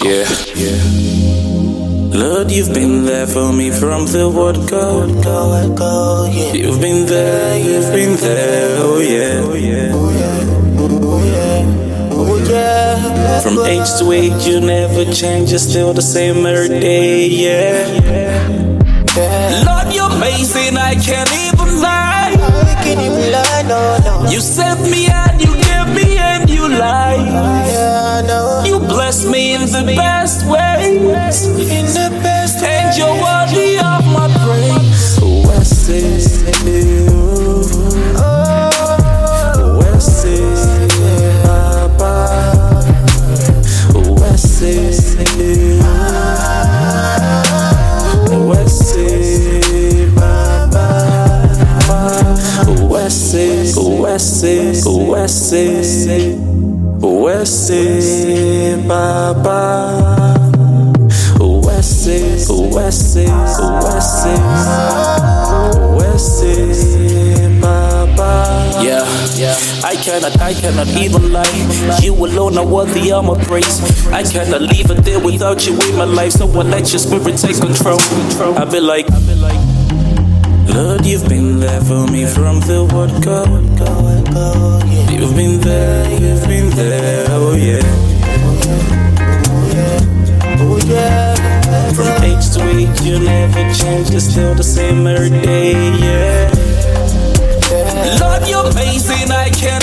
Yeah, Lord, you've been there for me from the word go. You've been there, oh yeah. From age to age, you never change, you're still the same every day, yeah. Lord, you're amazing, I can't even lie. You sent me and you gave me and you lied. You bless me in the best ways, and you're worthy of my praise. Oh, I say, oh, I say, Papa. Oh, I say, oh, I say, Papa. Oh, I say, oh, I say, oh, I say, oh, I say, Papa. Oh, I say, oh, I say, oh, I say, oh, I say, Papa. Yeah, I cannot even lie. You alone are worthy of my praise. I cannot leave it there without you in my life. So I let your spirit take control. I be like, Lord, you've been there for me from the word go. You've been there, oh yeah. From age to age, you never change, you're still the same every day, yeah. Lord, you're amazing, I can't